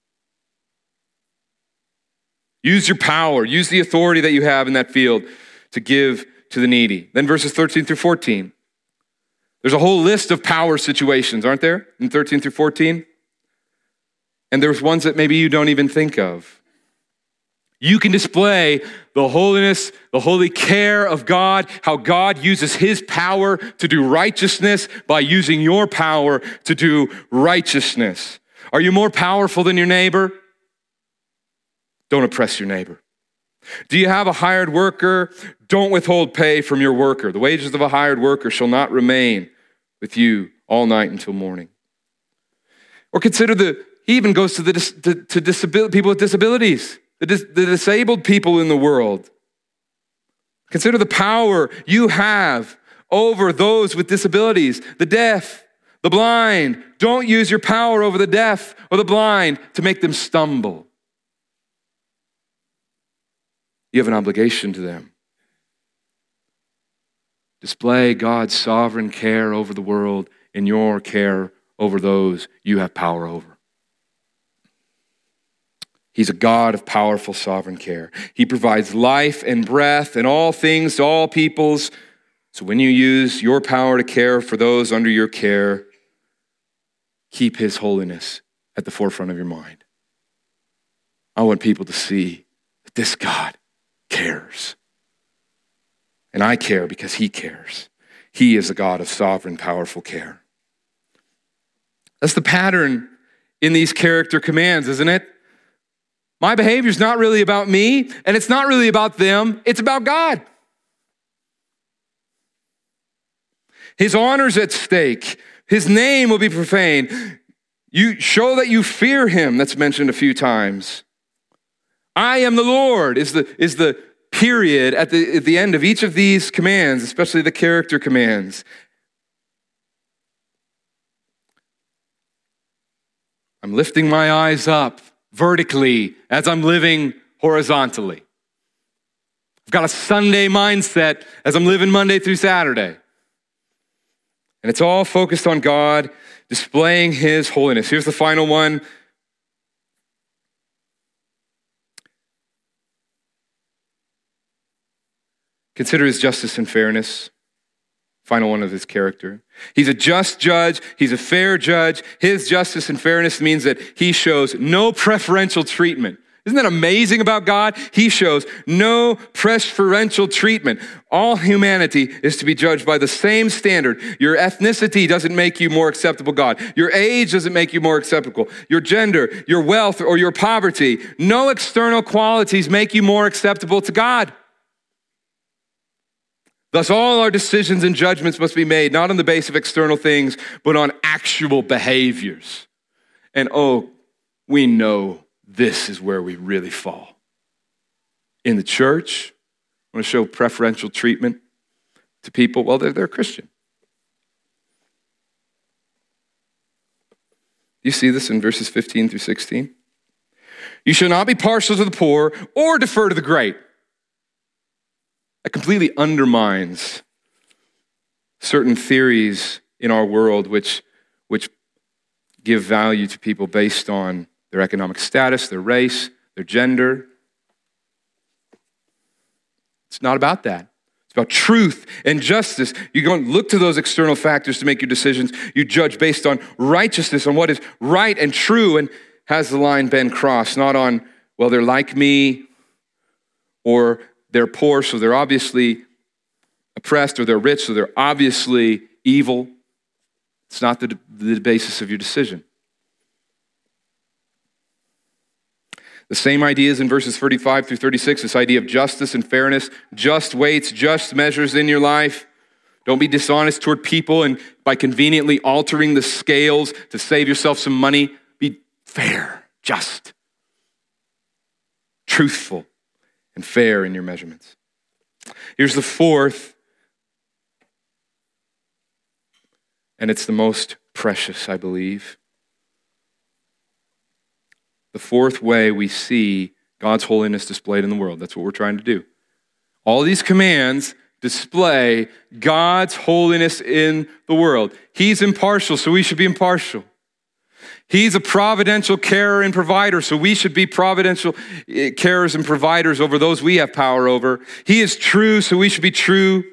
Use your power, use the authority that you have in that field to give to the needy. Then verses thirteen through fourteen. There's a whole list of power situations, aren't there? In thirteen through fourteen. And there's ones that maybe you don't even think of. You can display the holiness, the holy care of God, how God uses his power to do righteousness by using your power to do righteousness. Are you more powerful than your neighbor? Don't oppress your neighbor. Do you have a hired worker? Don't withhold pay from your worker. The wages of a hired worker shall not remain with you all night until morning. Or consider the, he even goes to the to, to disabil- people with disabilities, the, dis, the disabled people in the world. Consider the power you have over those with disabilities, the deaf, the blind. Don't use your power over the deaf or the blind to make them stumble. You have an obligation to them. Display God's sovereign care over the world in your care over those you have power over. He's a God of powerful sovereign care. He provides life and breath and all things to all peoples. So when you use your power to care for those under your care, keep his holiness at the forefront of your mind. I want people to see that this God cares. And I care because he cares. He is a God of sovereign, powerful care. That's the pattern in these character commands, isn't it? My behavior is not really about me, and it's not really about them. It's about God. His honor's at stake. His name will be profaned. You show that you fear him. That's mentioned a few times. I am the Lord is the, is the period at the, at the end of each of these commands, especially the character commands. I'm lifting my eyes up vertically as I'm living horizontally. I've got a Sunday mindset as I'm living Monday through Saturday. And it's all focused on God displaying his holiness. Here's the final one. Consider his justice and fairness. Final one of his character. He's a just judge. He's a fair judge. His justice and fairness means that he shows no preferential treatment. Isn't that amazing about God? He shows no preferential treatment. All humanity is to be judged by the same standard. Your ethnicity doesn't make you more acceptable to God. Your age doesn't make you more acceptable. Your gender, your wealth, or your poverty. No external qualities make you more acceptable to God. Thus, all our decisions and judgments must be made not on the basis of external things, but on actual behaviors. And oh, we know this is where we really fall. In the church, I want to show preferential treatment to people. Well, they're, they're Christian. You see this in verses fifteen through sixteen. You shall not be partial to the poor or defer to the great. That completely undermines certain theories in our world which, which give value to people based on their economic status, their race, their gender. It's not about that. It's about truth and justice. You don't look to those external factors to make your decisions. You judge based on righteousness, on what is right and true, and has the line been crossed, not on, well, they're like me, or they're poor, so they're obviously oppressed, or they're rich, so they're obviously evil. It's not the, the basis of your decision. The same ideas in verses thirty-five through thirty-six, this idea of justice and fairness, just weights, just measures in your life. Don't be dishonest toward people and by conveniently altering the scales to save yourself some money. Be fair, just, truthful, and fair in your measurements. Here's the fourth, and it's the most precious, I believe. The fourth way we see God's holiness displayed in the world. That's what we're trying to do. All these commands display God's holiness in the world. He's impartial, so we should be impartial. He's a providential carer and provider, so we should be providential carers and providers over those we have power over. He is true, so we should be true.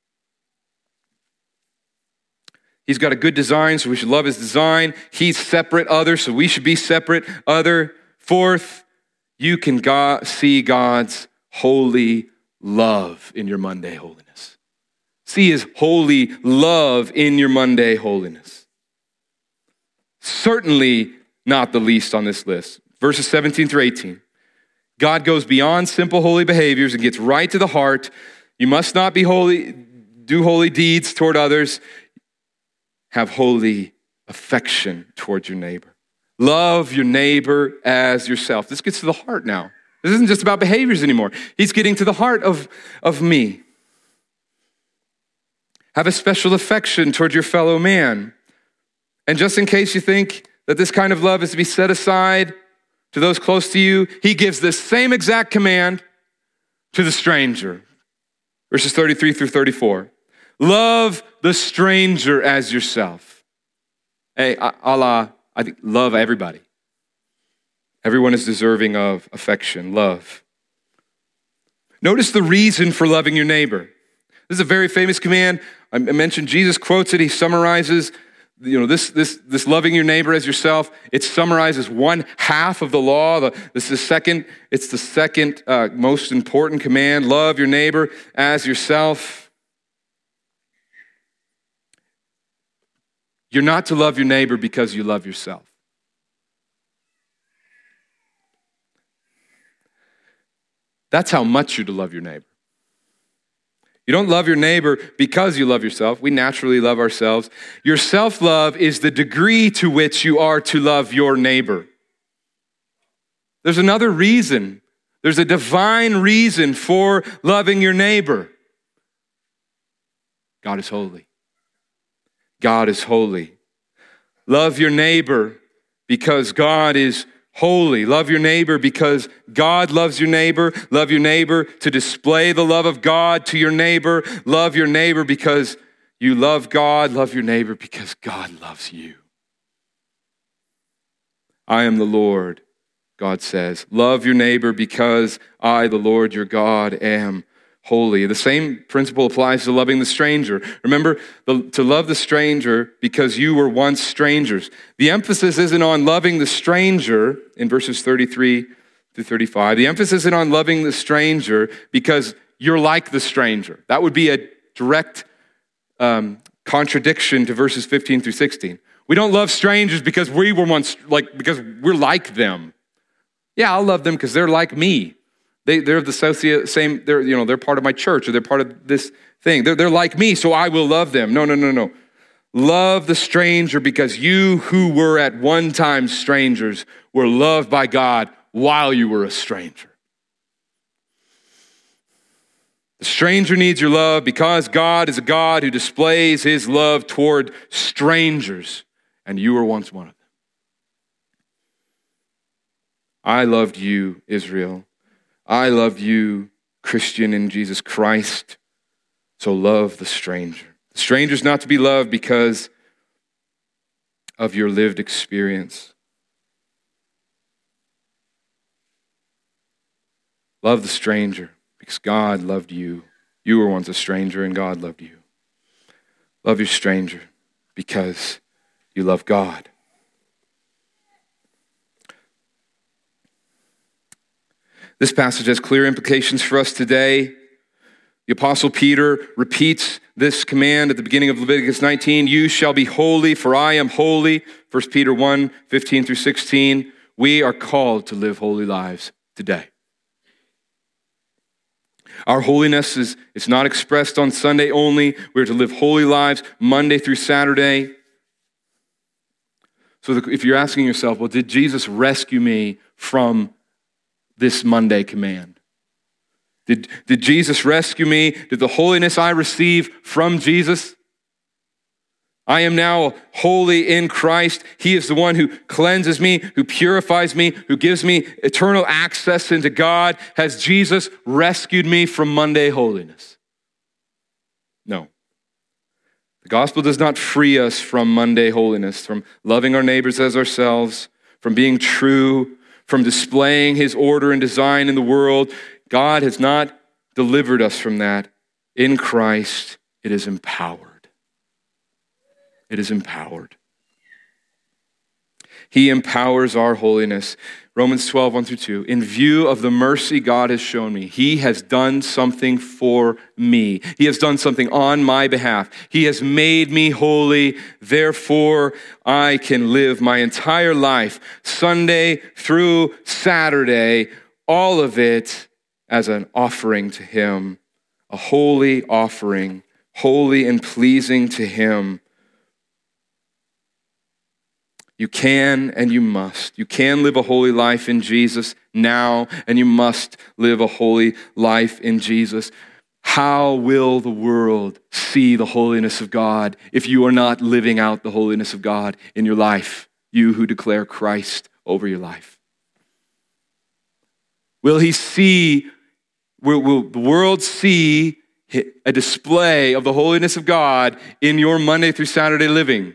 He's got a good design, so we should love his design. He's separate, other, so we should be separate, other. Fourth, you can God, see God's holy love in your Monday holiness. See his holy love in your Monday holiness. Certainly not the least on this list. Verses seventeen through eighteen. God goes beyond simple holy behaviors and gets right to the heart. You must not be holy, do holy deeds toward others. Have holy affection toward your neighbor. Love your neighbor as yourself. This gets to the heart now. This isn't just about behaviors anymore. He's getting to the heart of, of me. Have a special affection toward your fellow man. And just in case you think that this kind of love is to be set aside to those close to you, he gives the same exact command to the stranger. Verses thirty-three through thirty-four. Love the stranger as yourself. Hey, Allah, I think love everybody. Everyone is deserving of affection, love. Notice the reason for loving your neighbor. This is a very famous command. I mentioned Jesus quotes it. He summarizes, you know, this this this loving your neighbor as yourself. It summarizes one half of the law. The, this is the second. It's the second uh, most important command. Love your neighbor as yourself. You're not to love your neighbor because you love yourself. That's how much you're to love your neighbor. You don't love your neighbor because you love yourself. We naturally love ourselves. Your self-love is the degree to which you are to love your neighbor. There's another reason. There's a divine reason for loving your neighbor. God is holy. God is holy. Love your neighbor because God is holy. Love your neighbor because God loves your neighbor. Love your neighbor to display the love of God to your neighbor. Love your neighbor because you love God. Love your neighbor because God loves you. I am the Lord, God says. Love your neighbor because I, the Lord your God, am holy. The same principle applies to loving the stranger. Remember, the, to love the stranger because you were once strangers. The emphasis isn't on loving the stranger in verses thirty-three to thirty-five. The emphasis isn't on loving the stranger because you're like the stranger. That would be a direct um, contradiction to verses fifteen through sixteen. We don't love strangers because we were once like because we're like them. Yeah, I'll love them because they're like me. They, they're the same, they're, you know, they're part of my church or they're part of this thing. They're, they're like me, so I will love them. No, no, no, no. Love the stranger because you who were at one time strangers were loved by God while you were a stranger. The stranger needs your love because God is a God who displays his love toward strangers, and you were once one of them. I loved you, Israel. I love you, Christian in Jesus Christ, so love the stranger. The stranger is not to be loved because of your lived experience. Love the stranger because God loved you. You were once a stranger and God loved you. Love your stranger because you love God. This passage has clear implications for us today. The Apostle Peter repeats this command at the beginning of Leviticus nineteen. You shall be holy, for I am holy. First Peter one, fifteen through sixteen. We are called to live holy lives today. Our holiness is it's not expressed on Sunday only. We're to live holy lives Monday through Saturday. So if you're asking yourself, well, did Jesus rescue me from this Monday command? Did, did Jesus rescue me? Did the holiness I receive from Jesus? I am now holy in Christ. He is the one who cleanses me, who purifies me, who gives me eternal access into God. Has Jesus rescued me from Monday holiness? No. The gospel does not free us from Monday holiness, from loving our neighbors as ourselves, from being true, from displaying his order and design in the world. God has not delivered us from that. In Christ, it is empowered. It is empowered. He empowers our holiness. Romans twelve, one through two. In view of the mercy God has shown me, he has done something for me. He has done something on my behalf. He has made me holy. Therefore, I can live my entire life, Sunday through Saturday, all of it as an offering to him, a holy offering, holy and pleasing to him. You can and you must. You can live a holy life in Jesus now, and you must live a holy life in Jesus. How will the world see the holiness of God if you are not living out the holiness of God in your life, you who declare Christ over your life? Will he see, will, will the world see a display of the holiness of God in your Monday through Saturday living?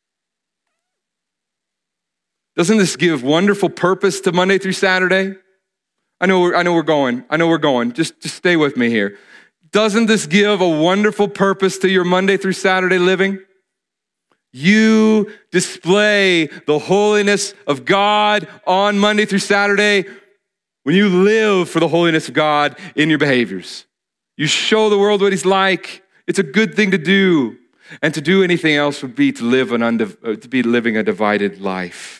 Doesn't this give wonderful purpose to Monday through Saturday? I know we're, I know we're going. I know we're going. Just, just stay with me here. Doesn't this give a wonderful purpose to your Monday through Saturday living? You display the holiness of God on Monday through Saturday when you live for the holiness of God in your behaviors. You show the world what he's like. It's a good thing to do. And to do anything else would be to live an undiv- to be living a divided life.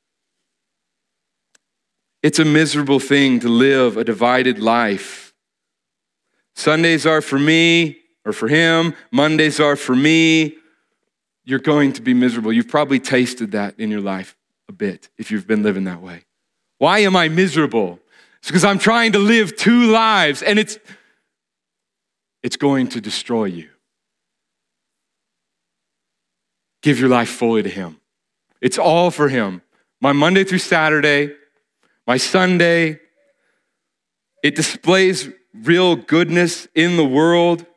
It's a miserable thing to live a divided life. Sundays are for me or for him. Mondays are for me. You're going to be miserable. You've probably tasted that in your life a bit if you've been living that way. Why am I miserable? It's because I'm trying to live two lives, and it's, it's going to destroy you. Give your life fully to him. It's all for him. My Monday through Saturday, my Sunday, it displays real goodness in the world.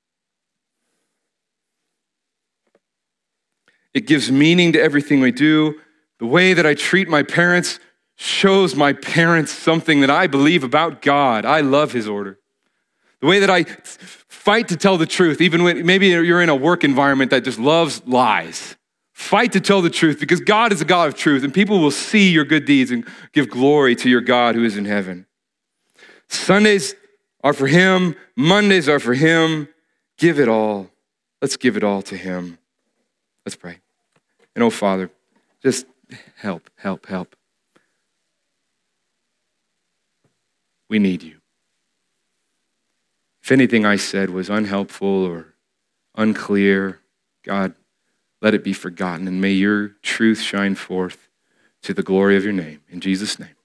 It gives meaning to everything we do. The way that I treat my parents shows my parents something that I believe about God. I love his order. The way that I fight to tell the truth, even when maybe you're in a work environment that just loves lies. Fight to tell the truth because God is a God of truth and people will see your good deeds and give glory to your God who is in heaven. Sundays are for him. Mondays are for him. Give it all. Let's give it all to him. Let's pray. And oh, Father, just help, help, help. We need you. If anything I said was unhelpful or unclear, God, let it be forgotten, and may your truth shine forth to the glory of your name. In Jesus' name.